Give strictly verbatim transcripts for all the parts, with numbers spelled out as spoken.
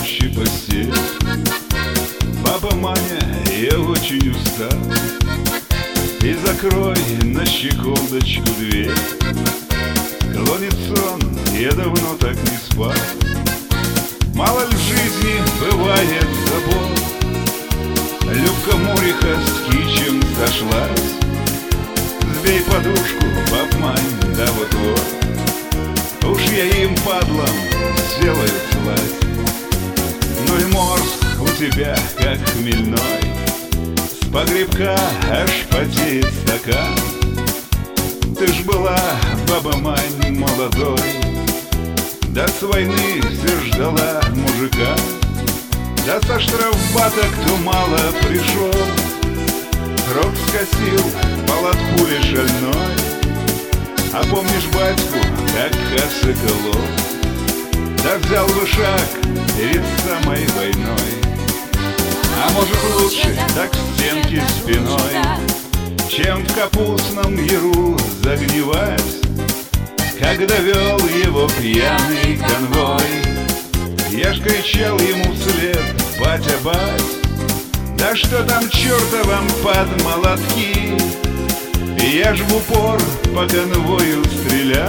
пустующей постели. Баба Маня, я очень устал, и закрой на щеколдочку дверь. Клонит сон, я давно так не спал. Мало ли в жизни бывает забот. Любка Муриха с кичем сошлась. Сбей подушку, баб Мань, да вот-вот. Уж я им, падлам, сделаю сласть. Ну и морс у тебя, как хмельной, с погребка аж потеет стакан. Ты ж была, баба Мань, молодой, да с войны все ждала мужика. Да со штрафбата кто мало пришел, срок скосил, пал от пули шальной. А помнишь батьку, как Косоколов, да взял бы шаг перед самой войной. А может лучше так к стенке спиной, чем в капустном яру загнивать, когда вел его пьяный конвой. Я ж кричал ему вслед: батя, бать, да что там чертовам под молотки. Я ж в упор по конвою стрелял,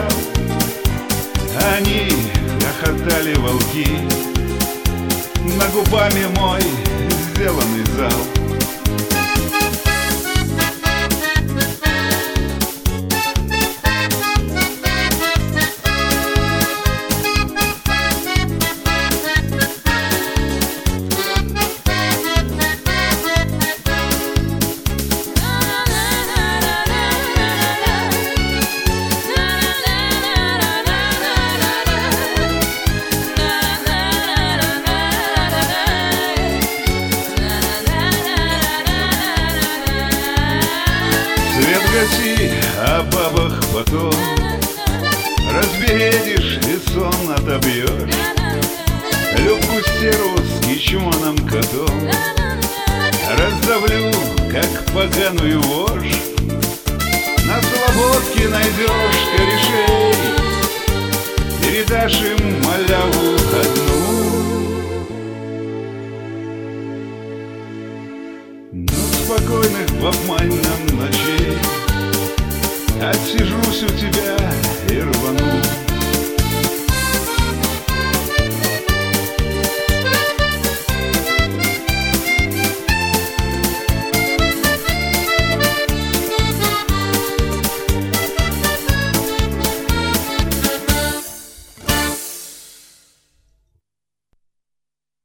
они хохотали волки. На губами мой сделанный зал. Свет гаси, о бабах потом разбередишь и сон отобьешь. Любку стерву с кичмоном котом раздавлю, как поганую вошь. На слободке найдешь корешей, передашь им